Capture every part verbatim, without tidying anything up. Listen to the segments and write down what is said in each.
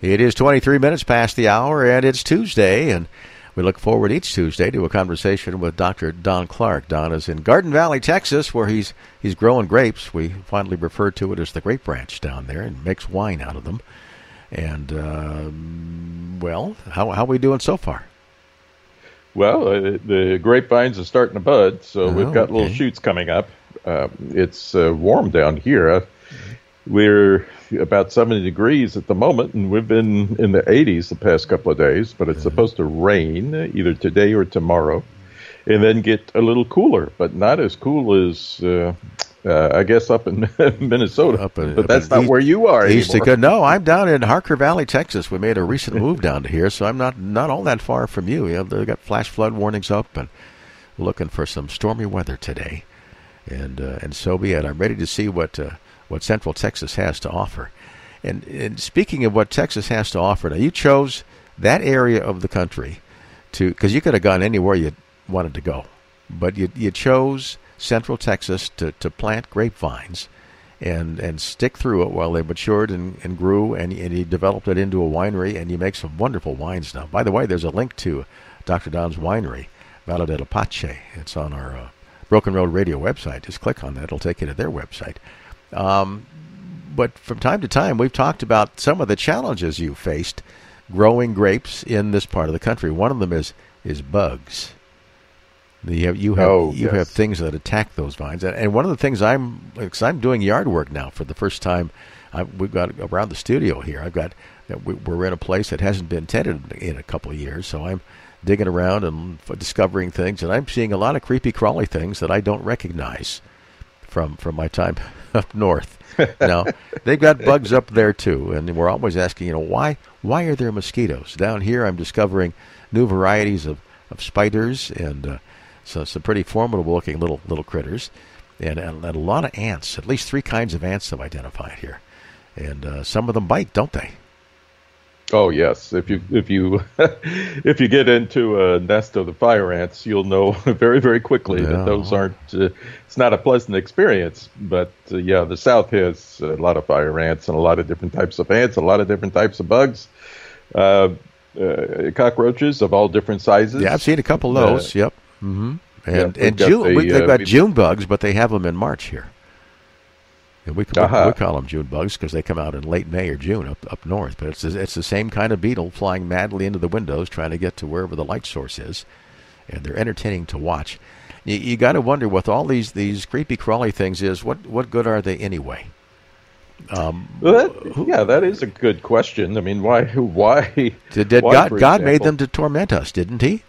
It is twenty-three minutes past the hour, and it's Tuesday, and we look forward each Tuesday to a conversation with Doctor Don Clark. Don is in Garden Valley, Texas, where he's he's growing grapes. We finally refer to it as the Grape Ranch down there, and makes wine out of them. And, uh, well, how how are we doing so far? Well, uh, the grapevines are starting to bud, so Oh, we've got okay. little shoots coming up. Uh, it's uh, warm down here. Uh, we're about seventy degrees at the moment, and we've been in the eighties the past couple of days, but it's supposed to rain uh, either today or tomorrow, and then get a little cooler, but not as cool as, uh, uh, I guess, up in Minnesota. Up in- but up that's in not east- where you are East anymore. Dakota. No, I'm down in Harker Valley, Texas. We made a recent move down to here, so I'm not not all that far from you. You know, they've got flash flood warnings up, and looking for some stormy weather today. And uh, and so be it. I'm ready to see what uh, what Central Texas has to offer. And, and speaking of what Texas has to offer, now you chose that area of the country to because you could have gone anywhere you wanted to go, but you you chose Central Texas to, to plant grapevines and and stick through it while they matured and, and grew, and, and you developed it into a winery, and you make some wonderful wines now. By the way, there's a link to Doctor Don's winery, Valle del Apache. It's on our uh, Broken Road Radio website. Just click on that. It'll take you to their website. Um, but from time to time, we've talked about some of the challenges you faced growing grapes in this part of the country. One of them is is bugs. You have you have, Oh, you yes. have things that attack those vines, and, and one of the things I'm because I'm doing yard work now for the first time. I, we've got around the studio here. I've got we- we're in a place that hasn't been tended in a couple of years, so I'm digging around and f- discovering things, and I'm seeing a lot of creepy crawly things that I don't recognize from from my time up north. Now they've got bugs up there too, and we're always asking, you know, why why are there mosquitoes down here? I'm discovering new varieties of, of spiders and uh, so some pretty formidable looking little little critters, and, and and a lot of ants. At least three kinds of ants I've identified here, and uh, some of them bite, don't they? Oh yes, if you if you if you get into a nest of the fire ants, you'll know very very quickly Yeah. that those aren't. Uh, it's not a pleasant experience. But uh, yeah, the South has a lot of fire ants and a lot of different types of ants, a lot of different types of bugs, uh, uh, cockroaches of all different sizes. Yeah, I've seen a couple of those. yep. Mm-hmm. And we've and got June, the, we, they've uh, got we- June bugs, but they have them in March here. And we, we, Uh-huh. we call them June bugs because they come out in late May or June up up north. But it's it's the same kind of beetle flying madly into the windows, trying to get to wherever the light source is, and they're entertaining to watch. You, you got to wonder with all these these creepy crawly things is what what good are they anyway? Um, Well, that, yeah, that is a good question. I mean, why? Why? did, did why, God for God made example? them to torment us, didn't He?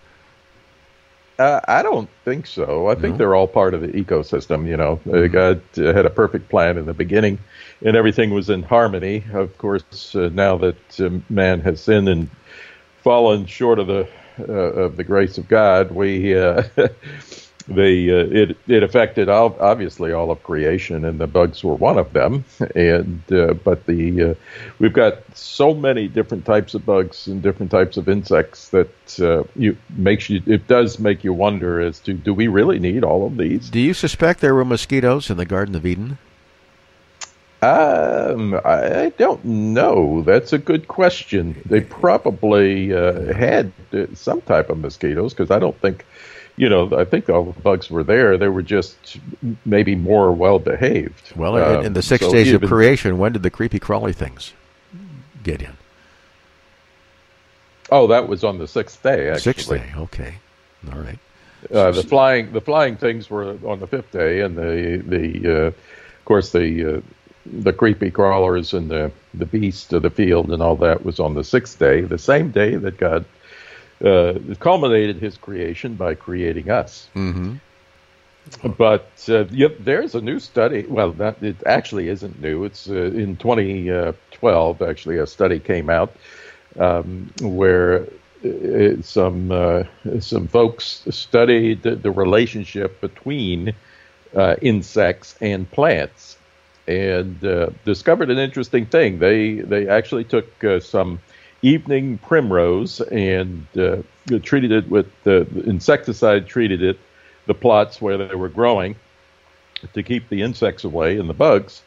Uh, I don't think so. I think No? they're all part of the ecosystem. You know, uh, God uh, had a perfect plan in the beginning, and everything was in harmony. Of course, uh, now that uh, man has sinned and fallen short of the uh, of the grace of God, we uh, they uh, it it affected all, obviously all of creation, and the bugs were one of them. And uh, but the uh, we've got so many different types of bugs and different types of insects that uh, you makes you it does make you wonder as to do we really need all of these? Do you suspect there were mosquitoes in the Garden of Eden? Um, I don't know. That's a good question. They probably uh, had uh, some type of mosquitoes because I don't think, you know, I think all the bugs were there. They were just maybe more well behaved. Well, in, in Um, the six so days of even- creation, when did the creepy crawly things get in? Oh, that was on the sixth day. Actually, Sixth day. Okay. All right. Uh, the flying the flying things were on the fifth day, and the the uh, of course the uh, the creepy crawlers and the the beast of the field and all that was on the sixth day, the same day that God uh, culminated His creation by creating us. Mm-hmm. But uh, yep, there's a new study. Well, that it actually isn't new. It's uh, in twenty twelve. Actually, a study came out um, where uh, some uh, some folks studied the, the relationship between uh, insects and plants, and uh, discovered an interesting thing. They they actually took uh, some evening primrose and uh, treated it with the insecticide. Treated it the plots where they were growing to keep the insects away and the bugs,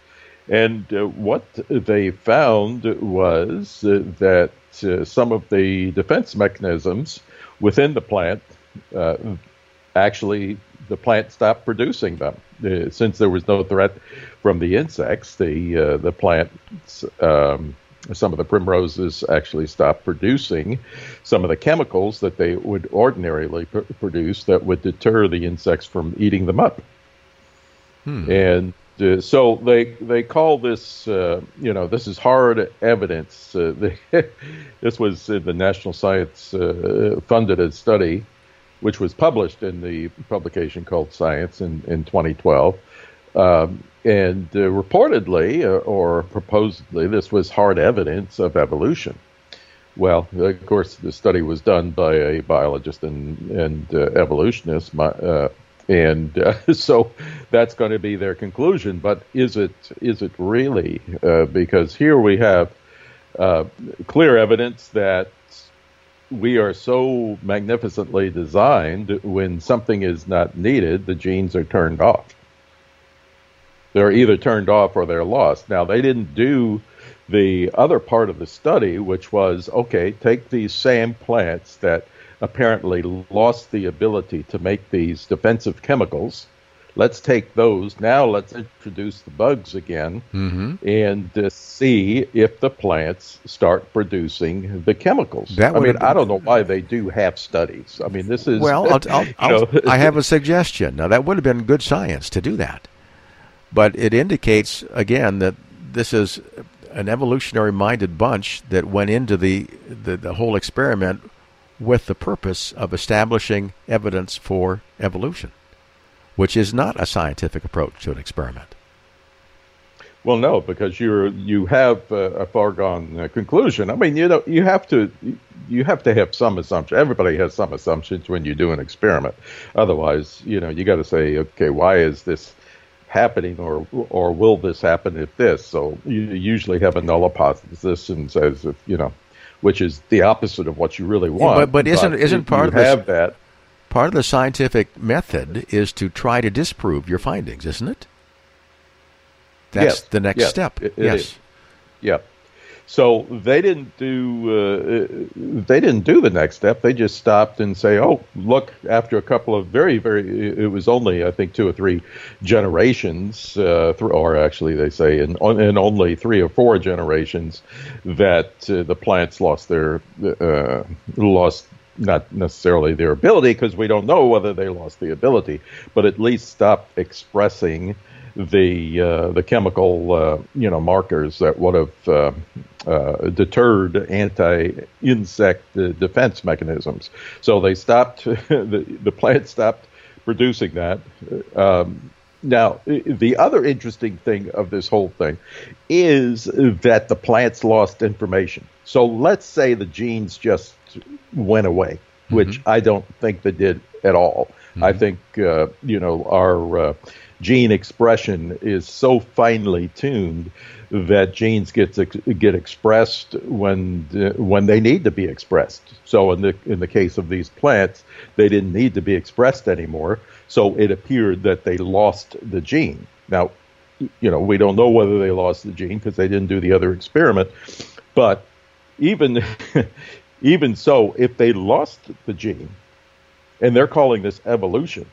And uh, what they found was uh, that uh, some of the defense mechanisms within the plant, uh, actually, the plant stopped producing them. Uh, since there was no threat from the insects, the uh, the plant, um, some of the primroses actually stopped producing some of the chemicals that they would ordinarily pr- produce that would deter the insects from eating them up. Hmm. And Uh, so they they call this, uh, you know, this is hard evidence. Uh, they, this was in the National Science uh, funded a study, which was published in the publication called Science in, in twenty twelve. Um, and uh, reportedly, uh, or proposedly, this was hard evidence of evolution. Well, of course, the study was done by a biologist and, and uh, evolutionist, my, uh, And uh, so that's going to be their conclusion. But is it is it really? Uh, because here we have uh, clear evidence that we are so magnificently designed, when something is not needed, the genes are turned off. They're either turned off or they're lost. Now, they didn't do the other part of the study, which was, okay, take these same plants that apparently lost the ability to make these defensive chemicals. Let's take those. Now let's introduce the bugs again, mm-hmm. and uh, see if the plants start producing the chemicals. That I mean, been, I don't know why they do have studies. I mean, this is... Well, I'll, I'll, I'll, I have a suggestion. Now, that would have been good science to do that. But it indicates, again, that this is an evolutionary-minded bunch that went into the, the, the whole experiment with the purpose of establishing evidence for evolution, which is not a scientific approach to an experiment. Well, no, because you're you have uh, a foregone uh, conclusion. I mean, you know, you have to you have to have some assumption. Everybody has some assumptions when you do an experiment. Otherwise, you know, you got to say, okay, why is this happening, or or will this happen if this? So you usually have a null hypothesis and says, if, you know, which is the opposite of what you really want. Yeah, but, but isn't but isn't you, part you of this, have that part of the scientific method is to try to disprove your findings, isn't it? That's yes, the next yes, step. It, it yes. Is. Yeah. So they didn't do uh, they didn't do the next step. They just stopped and say, "Oh, look!" After a couple of very, very, it was only I think two or three generations, uh, th- or actually they say in, in only three or four generations, that uh, the plants lost their uh, lost not necessarily their ability, because we don't know whether they lost the ability, but at least stopped expressing the uh, the chemical uh, you know markers that would have uh, uh, deterred anti-insect uh, defense mechanisms. So they stopped the the plant stopped producing that. Um, now, the other interesting thing of this whole thing is that the plants lost information. So let's say the genes just went away, mm-hmm. which I don't think they did at all. Mm-hmm. I think uh, you know our uh, gene expression is so finely tuned that genes get to, get expressed when uh, when they need to be expressed. So in the in the case of these plants, they didn't need to be expressed anymore. So it appeared that they lost the gene. Now, you know, we don't know whether they lost the gene because they didn't do the other experiment. But even even so, if they lost the gene, and they're calling this evolution,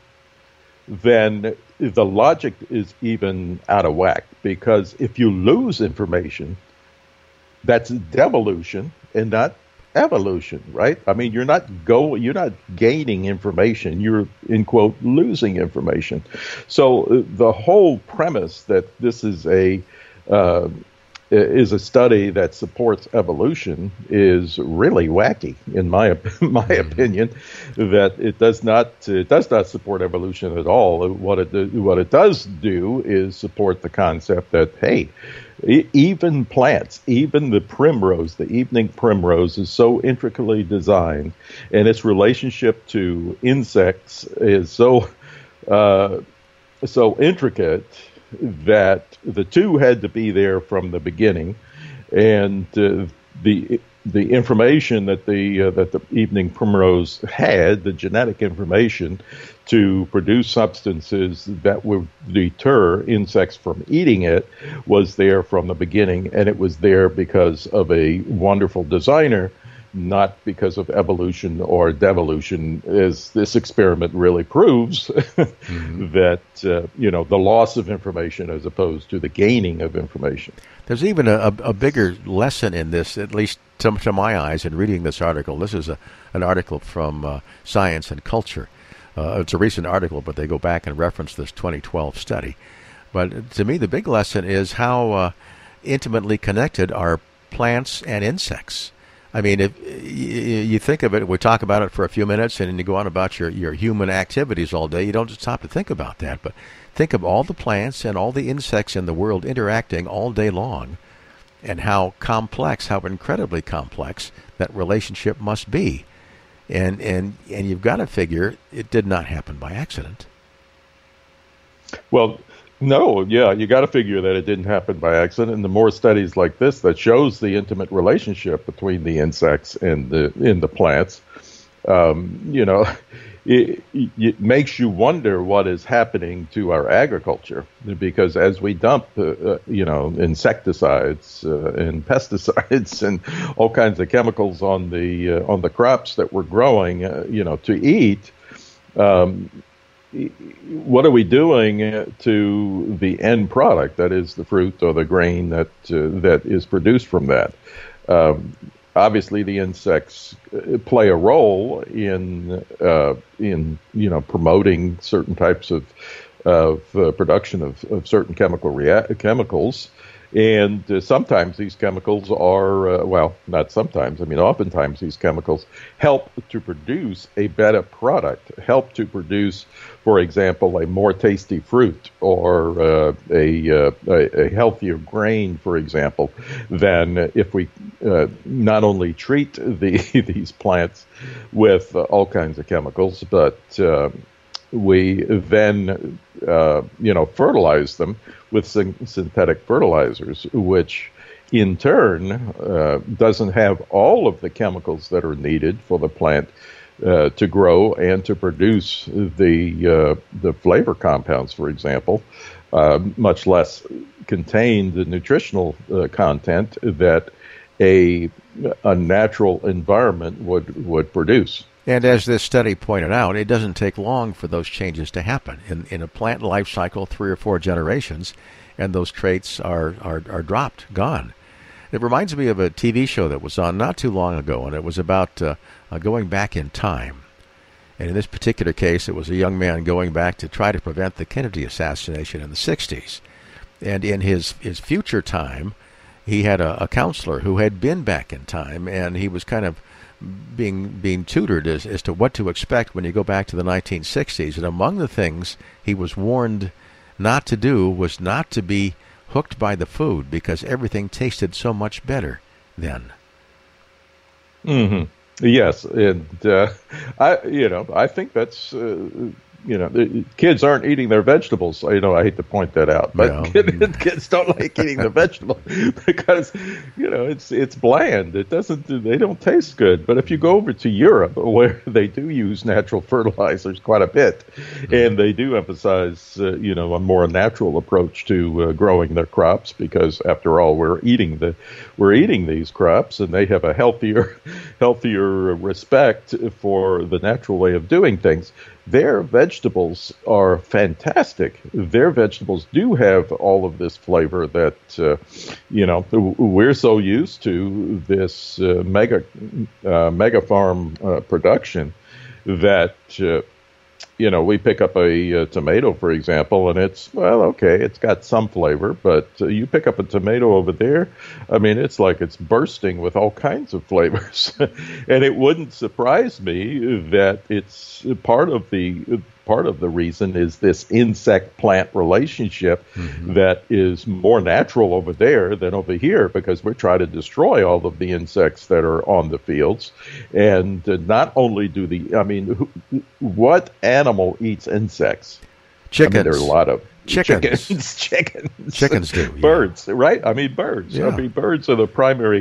then the logic is even out of whack, because if you lose information, that's devolution and not evolution, right? I mean, you're not go, you're not gaining information, you're, in quote, losing information. So uh, the whole premise that this is a uh, is a study that supports evolution is really wacky, in my my opinion. That it does not it does not support evolution at all. What it what it does do is support the concept that, hey, even plants, even the primrose, the evening primrose, is so intricately designed, and its relationship to insects is so uh, so intricate that the two had to be there from the beginning, and uh, the the information that the uh, that the evening primrose had, the genetic information to produce substances that would deter insects from eating it, was there from the beginning, and it was there because of a wonderful designer, not because of evolution or devolution, as this experiment really proves. mm-hmm. That uh, you know the loss of information as opposed to the gaining of information. There's even a, a, a bigger lesson in this, at least to, to my eyes, in reading this article. This is a, an article from uh, Science and Culture. Uh, it's a recent article, but they go back and reference this twenty twelve study. But to me, the big lesson is how uh, intimately connected are plants and insects. I mean, if you think of it, we talk about it for a few minutes, and then you go on about your, your human activities all day. You don't just stop to think about that, but think of all the plants and all the insects in the world interacting all day long, and how complex, how incredibly complex that relationship must be. And and and you've got to figure it did not happen by accident. Well, no, yeah, you got to figure that it didn't happen by accident. And the more studies like this that shows the intimate relationship between the insects and the in the plants, um, you know, it, it makes you wonder what is happening to our agriculture, because as we dump, uh, uh, you know, insecticides uh, and pesticides and all kinds of chemicals on the uh, on the crops that we're growing, uh, you know, to eat. Um, What are we doing to the end product, that is the fruit or the grain that uh, that is produced from that? Um, obviously, the insects play a role in uh, in you know promoting certain types of of uh, production of, of certain chemical rea- chemicals. And uh, sometimes these chemicals are, uh, well, not sometimes, I mean, oftentimes these chemicals help to produce a better product, help to produce, for example, a more tasty fruit or uh, a, uh, a, a healthier grain, for example, than if we uh, not only treat the, these plants with uh, all kinds of chemicals, but uh, we then, uh, you know, fertilize them with syn- synthetic fertilizers, which in turn uh, doesn't have all of the chemicals that are needed for the plant uh, to grow and to produce the uh, the flavor compounds, for example, uh, much less contain the nutritional uh, content that a a natural environment would would produce. And as this study pointed out, it doesn't take long for those changes to happen. In in a plant life cycle, three or four generations, and those traits are, are, are dropped, gone. It reminds me of a T V show that was on not too long ago, and it was about uh, uh, going back in time. And in this particular case, it was a young man going back to try to prevent the Kennedy assassination in the sixties. And in his, his future time, he had a, a counselor who had been back in time, and he was kind of being being tutored as, as to what to expect when you go back to the nineteen sixties. And among the things he was warned not to do was not to be hooked by the food, because everything tasted so much better then. Mm-hmm. Yes, and uh, I, you know, I think that's, uh, you know, the kids aren't eating their vegetables. You know, I hate to point that out, but well, kids, kids don't like eating the vegetable because, you know, it's it's bland. It doesn't. They don't taste good. But if you go over to Europe, where they do use natural fertilizers quite a bit, mm-hmm. and they do emphasize, uh, you know, a more natural approach to uh, growing their crops, because after all, we're eating the we're eating these crops, and they have a healthier healthier respect for the natural way of doing things. Their vegetables are fantastic. Their vegetables do have all of this flavor that, uh, you know, we're so used to this uh, mega uh, mega farm uh, production that, uh, you know, we pick up a, a tomato, for example, and it's, well, okay, it's got some flavor, but uh, you pick up a tomato over there, I mean, it's like it's bursting with all kinds of flavors. And it wouldn't surprise me that it's part of the part of the reason is this insect-plant relationship mm-hmm. that is more natural over there than over here, because we're trying to destroy all of the insects that are on the fields. And uh, not only do the, I mean, who, what animal eats insects? Chickens. I mean, there are a lot of chickens. Chickens. Chickens. Chickens do. Birds, yeah. right? I mean, birds. Yeah. I mean, birds are the primary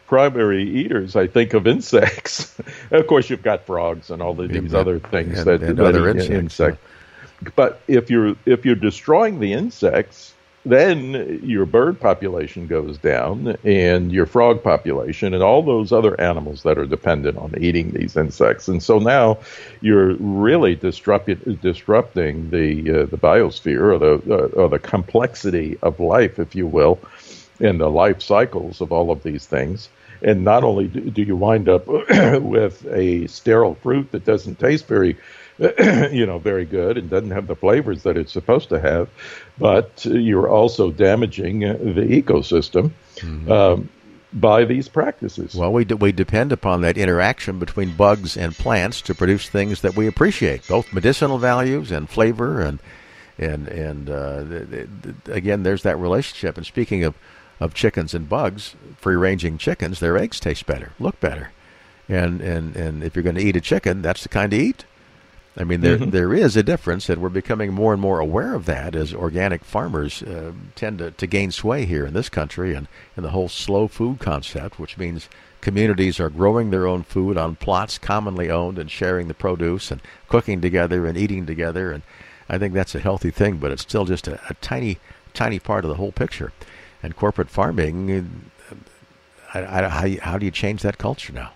primary eaters, I think, of insects. Of course, you've got frogs and all of these Yeah. other things and, that, and that other eat insects. insects. But if you're if you're destroying the insects, then your bird population goes down, and your frog population, and all those other animals that are dependent on eating these insects. And so now you're really disrupting disrupting the uh, the biosphere, or the uh, or the complexity of life, if you will, and the life cycles of all of these things. And not only do you wind up with a sterile fruit that doesn't taste very, you know, very good and doesn't have the flavors that it's supposed to have, but you're also damaging the ecosystem mm-hmm. um, by these practices. Well, we, d- we depend upon that interaction between bugs and plants to produce things that we appreciate, both medicinal values and flavor. And, and, and uh, th- th- again, there's that relationship. And speaking of of chickens and bugs, free-ranging chickens, their eggs taste better, look better. And and, and if you're going to eat a chicken, that's the kind to eat. I mean, there mm-hmm. there is a difference, and we're becoming more and more aware of that as organic farmers uh, tend to, to gain sway here in this country, and, and the whole slow food concept, which means communities are growing their own food on plots commonly owned and sharing the produce and cooking together and eating together. And I think that's a healthy thing, but it's still just a, a tiny, tiny part of the whole picture. And corporate farming, I, I, how, how do you change that culture now?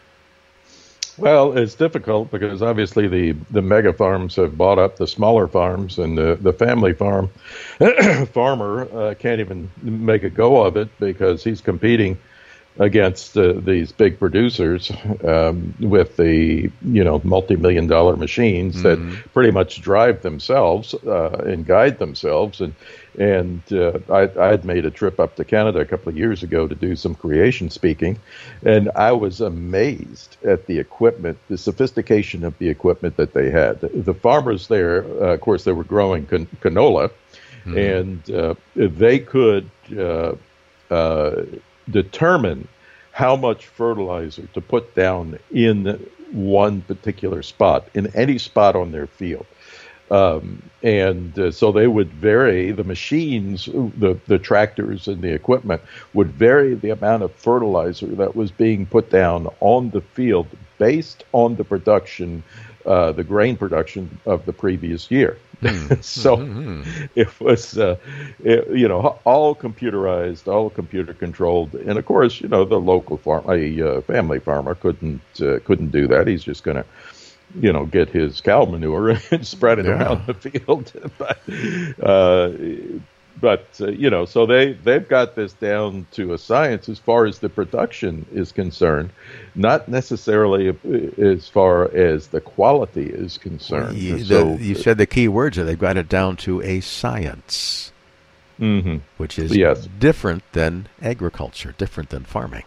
Well, it's difficult because obviously the, the mega farms have bought up the smaller farms, and the, the family farm farmer uh, can't even make a go of it because he's competing against uh, these big producers um, with the, you know, multi-million dollar machines mm-hmm. that pretty much drive themselves uh, and guide themselves. And and uh, I, I had made a trip up to Canada a couple of years ago to do some creation speaking, and I was amazed at the equipment, the sophistication of the equipment that they had. The farmers there, uh, of course, they were growing can- canola, mm-hmm. and uh, they could uh, uh, determine how much fertilizer to put down in one particular spot, in any spot on their field. Um, and uh, so they would vary, the machines, the, the tractors and the equipment would vary the amount of fertilizer that was being put down on the field based on the production, uh, the grain production of the previous year. Mm. So mm-hmm. it was, uh, it, you know, all computerized, all computer controlled. And of course, you know, the local farm, a uh, family farmer couldn't uh, couldn't do that. He's just going to, you know, get his cow manure and spread it yeah. around the field. but, uh, but uh, you know, so they, they've got this down to a science as far as the production is concerned, not necessarily as far as the quality is concerned. Well, you, so, the, you said the key words are they've got it down to a science, mm-hmm. which is yes. different than agriculture, different than farming.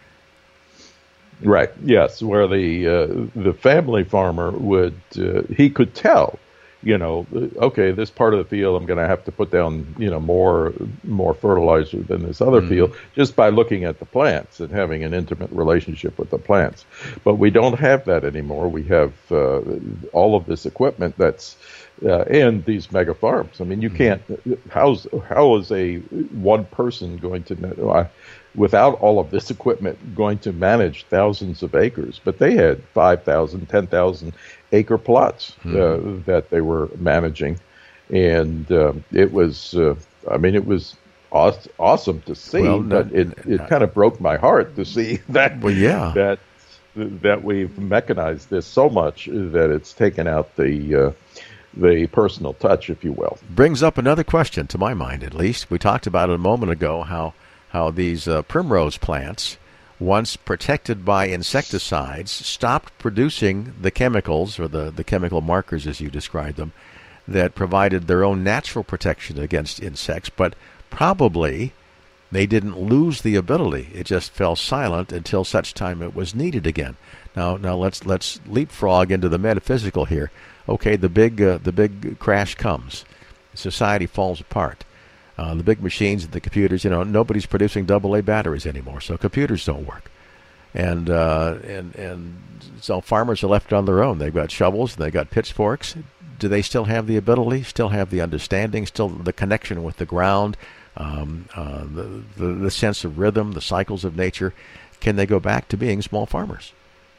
Right. Yes. Where the uh, the family farmer would uh, he could tell, you know, okay, this part of the field I'm going to have to put down, you know, more more fertilizer than this other mm-hmm. field just by looking at the plants and having an intimate relationship with the plants. But we don't have that anymore. We have uh, all of this equipment that's uh, and these mega farms. I mean, you can't. How's how is a one person going to? I, without all of this equipment, going to manage thousands of acres? But they had five thousand, ten thousand acre plots uh, mm-hmm. that they were managing. And um, it was, uh, I mean, it was aw- awesome to see, well, but no, it, it no. kind of broke my heart to see that, well, yeah. that, that we've mechanized this so much that it's taken out the, uh, the personal touch, if you will. Brings up another question, to my mind at least. We talked about it a moment ago, how how these uh, primrose plants, once protected by insecticides, stopped producing the chemicals, or the, the chemical markers as you described them, that provided their own natural protection against insects, but probably they didn't lose the ability. It just fell silent until such time it was needed again. Now now let's let's leapfrog into the metaphysical here. Okay, the big uh, the big crash comes. Society falls apart. Uh, the big machines and the computers, you know, nobody's producing double A batteries anymore, so computers don't work. And uh, and and so farmers are left on their own. They've got shovels, they've got pitchforks. Do they still have the ability, still have the understanding, still the connection with the ground, um, uh, the, the, the sense of rhythm, the cycles of nature? can they go back to being small farmers?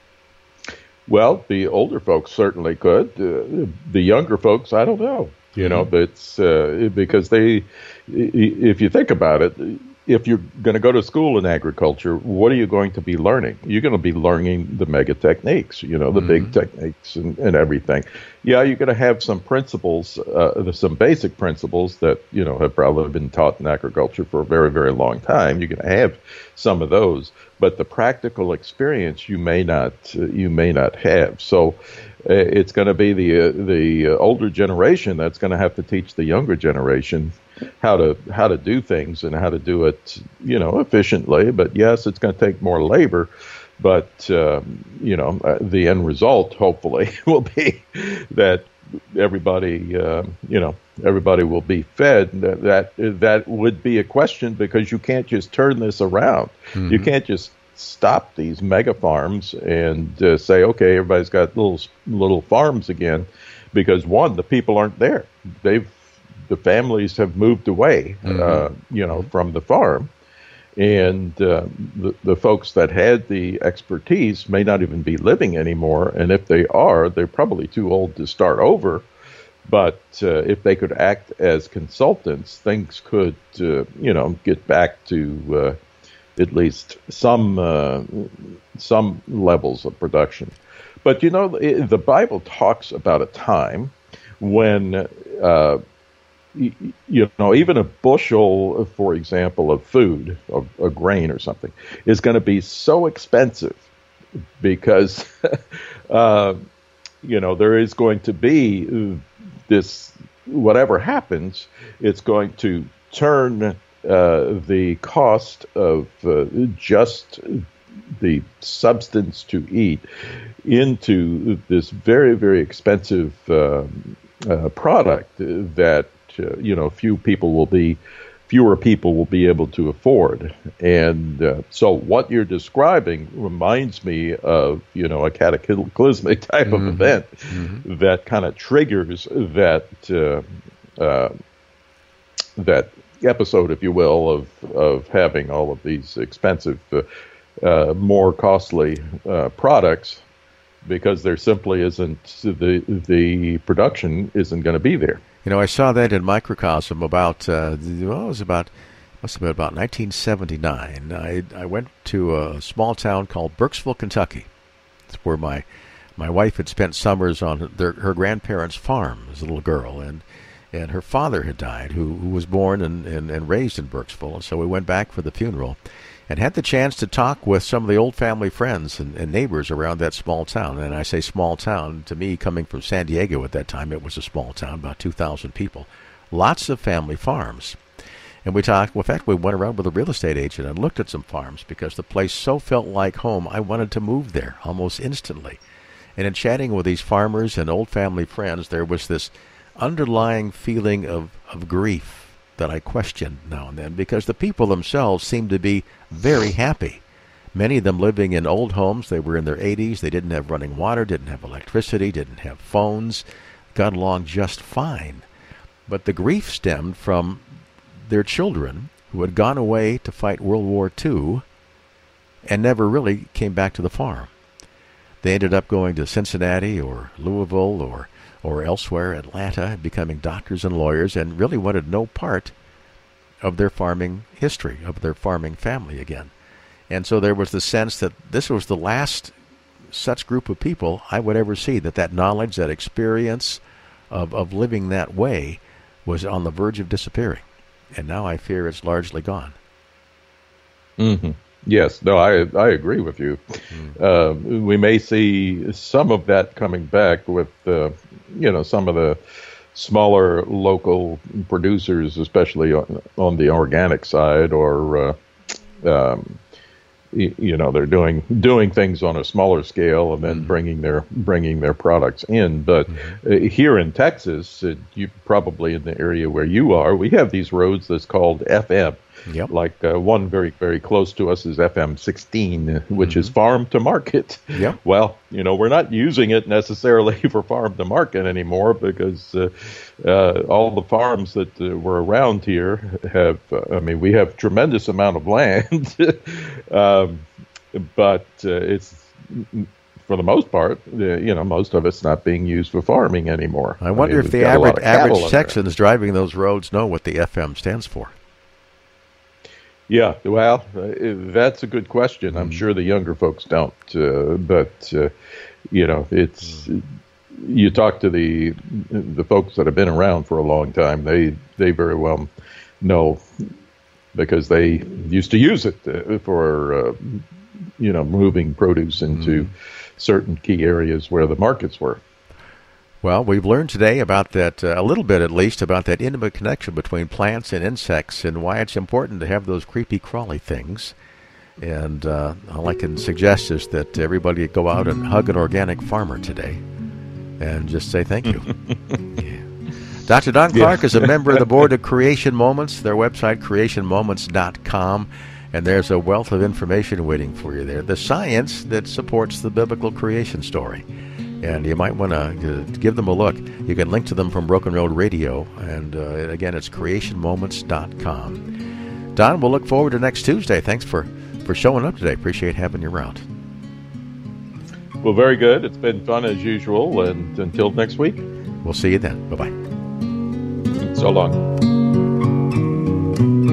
Well, the older folks certainly could. Uh, the younger folks, I don't know. You know, Mm-hmm. it's uh, because they, if you think about it, if you're going to go to school in agriculture, what are you going to be learning? You're going to be learning the mega techniques, you know, the Mm-hmm. big techniques and, and everything. Yeah, you're going to have some principles, uh, some basic principles that, you know, have probably been taught in agriculture for a very, very long time. You're going to have some of those, but the practical experience you may not, uh, you may not have. So uh, it's going to be the uh, the uh, older generation that's going to have to teach the younger generation how to how to do things and how to do it, you know, efficiently. But yes, it's going to take more labor. But um, you know, uh, the end result, hopefully, will be that everybody, uh, you know, everybody will be fed. That, that that would be a question, because you can't just turn this around. Mm-hmm. You can't just stop these mega farms and uh, say, okay, everybody's got little little farms again, because one, the people aren't there. They've the families have moved away, Mm-hmm. uh, you know, from the farm. And uh, the, the folks that had the expertise may not even be living anymore. And if they are, they're probably too old to start over. But uh, if they could act as consultants, things could, uh, you know, get back to uh, at least some uh, some levels of production. But, you know, it, the Bible talks about a time when uh, you know, even a bushel, for example, of food, of a grain or something, is going to be so expensive because, uh, you know, there is going to be this, whatever happens, it's going to turn uh, the cost of uh, just the substance to eat into this very, very expensive uh, uh, product that Uh, you know, few people will be, fewer people will be able to afford. And uh, so what you're describing reminds me of, you know, a cataclysmic type Mm-hmm. of event Mm-hmm. that kind of triggers that, uh, uh, that episode, if you will, of, of having all of these expensive, uh, uh, more costly uh, products, because there simply isn't, the, the production isn't going to be there. You know, I saw that in microcosm about, uh, well, it was about, must have been about nineteen seventy-nine. I I went to a small town called Burkesville, Kentucky. It's where my my wife had spent summers on their, her grandparents' farm as a little girl, and and her father had died, who, who was born and, and, and raised in Burkesville. And so we went back for the funeral and had the chance to talk with some of the old family friends and, and neighbors around that small town. And I say small town, to me, coming from San Diego at that time, it was a small town, about two thousand people. Lots of family farms. And we talked, well, in fact, we went around with a real estate agent and looked at some farms because the place so felt like home, I wanted to move there almost instantly. And in chatting with these farmers and old family friends, there was this underlying feeling of, of grief that I questioned now and then, because the people themselves seemed to be very happy. Many of them living in old homes. They were in their eighties. They didn't have running water, didn't have electricity, didn't have phones, got along just fine. But the grief stemmed from their children who had gone away to fight World War Two and never really came back to the farm. They ended up going to Cincinnati or Louisville or or elsewhere, Atlanta, becoming doctors and lawyers, and really wanted no part of their farming history, of their farming family again. And so there was the sense that this was the last such group of people I would ever see, that that knowledge, that experience of, of living that way was on the verge of disappearing. And now I fear it's largely gone. Mm-hmm. Yes, no, I I agree with you. Mm. Uh, we may see some of that coming back with, uh, you know, some of the smaller local producers, especially on, on the organic side, or, uh, um, you, you know, they're doing doing things on a smaller scale and then mm-hmm. bringing their bringing their products in. But mm-hmm. uh, here in Texas, uh, you probably in the area where you are, we have these roads that's called F M. Yep. Like uh, one very, very close to us is F M sixteen, which mm-hmm. is farm to market. Yep. Well, you know, we're not using it necessarily for farm to market anymore, because uh, uh, all the farms that uh, were around here have, uh, I mean, we have tremendous amount of land. um, but uh, it's, for the most part, uh, you know, most of it's not being used for farming anymore. I wonder I mean, if the we've got a lot average, of cattle average in there. Texans driving those roads know what the F M stands for. Yeah, well, uh, that's a good question. I'm Mm. sure the younger folks don't, uh, but uh, you know, it's mm. you talk to the the folks that have been around for a long time. They they very well know, because they used to use it uh, for uh, you know, moving produce into mm. certain key areas where the markets were. Well, we've learned today about that, uh, a little bit at least, about that intimate connection between plants and insects and why it's important to have those creepy crawly things. And uh, all I can suggest is that everybody go out and hug an organic farmer today and just say thank you. Yeah. Doctor Don Clark yeah. is a member of the board of Creation Moments, their website, creation moments dot com. And there's a wealth of information waiting for you there. The science that supports the biblical creation story. And you might want to give them a look. You can link to them from Broken Road Radio. And uh, again, it's creation moments dot com. Don, we'll look forward to next Tuesday. Thanks for, for showing up today. Appreciate having you around. Well, very good. It's been fun as usual. And until next week. We'll see you then. Bye-bye. So long.